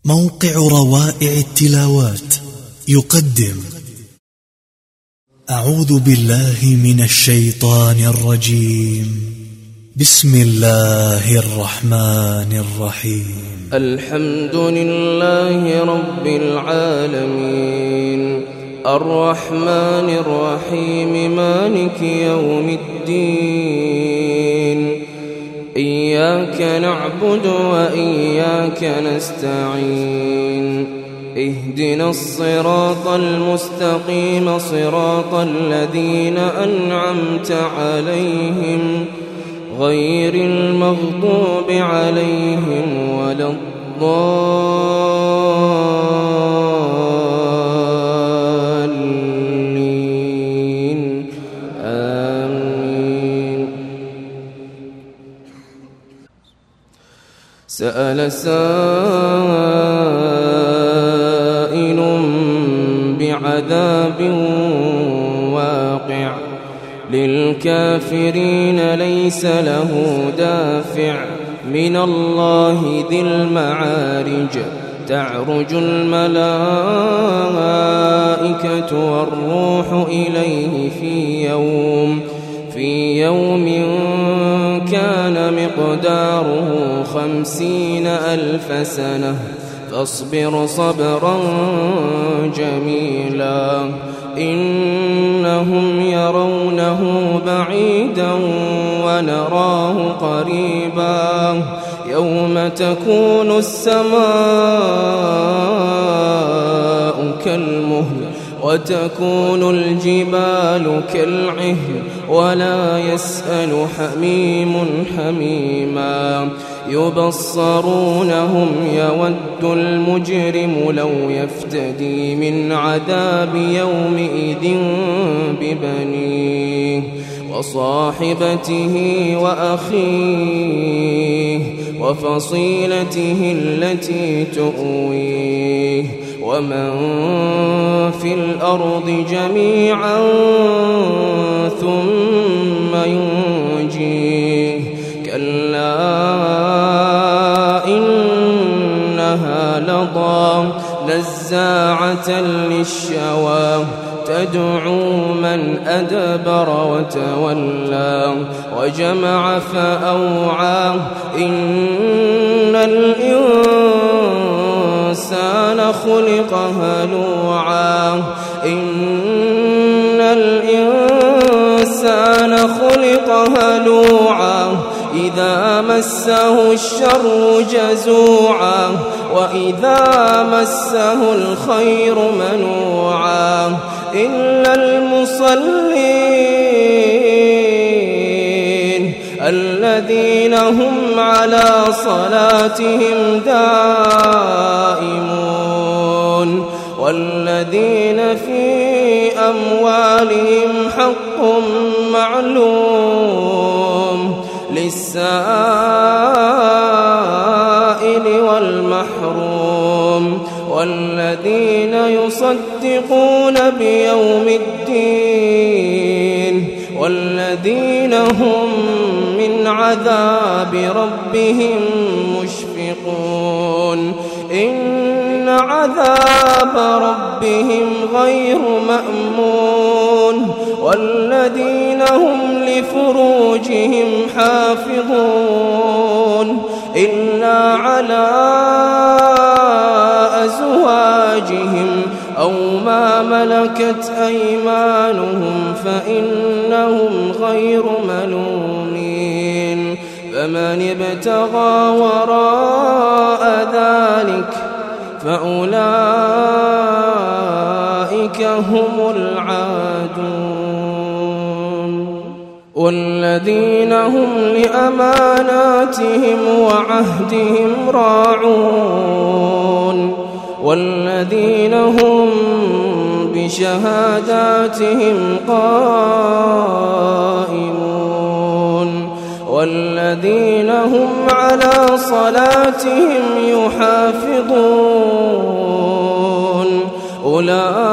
موقع روائع التلاوات يقدم أعوذ بالله من الشيطان الرجيم. بسم الله الرحمن الرحيم. الحمد لله رب العالمين الرحمن الرحيم مالك يوم الدين. إياك نعبد وإياك نستعين. اهدنا الصراط المستقيم صراط الذين أنعمت عليهم غير المغضوب عليهم ولا الضالين آمين. سأل سائل بعذاب واقع للكافرين ليس له دافع من الله ذي المعارج. تعرج الملائكة والروح إليه في يوم كان مقداره 50,000 سنة فاصبر صبرا جميلا. إنهم يرونه بعيدا ونراه قريبا. يوم تكون السماء كالمهل وتكون الجبال كالعهن ولا يسأل حميم حميما. يبصرونهم يود المجرم لو يفتدي من عذاب يومئذ ببنيه وصاحبته وأخيه وفصيلته التي تؤويه ومن في الأرض جميعا ثم ينجيه. كلا إنها لظى نزاعة للشوى تدعو من أدبر وتولى وجمع فأوعى. إن الإنسان خلق هلوعا. إن الإنسان خلق هلوعا إذا مسه الشر جزوعا وإذا مسه الخير منوعا. إلا المصلين الذين هم على صلاتهم دائمون والذين في أموالهم حق معلوم للسائل والمحروم والذين يصدقون بيوم الدين والذين هم من عذاب ربهم مشفقون. إن عذاب ربهم غير مأمون والذين هم لفروجهم حافظون إلا على أزواجهم أو ما ملكت أيمانهم فإنهم غير ملومين. فمن ابتغى وراء ذلك فأولئك هم العادون. والذين هم لأماناتهم وعهدهم راعون والذين هم بشهاداتهم قائمون والذين هم على صلاتهم يحافظون. أولئك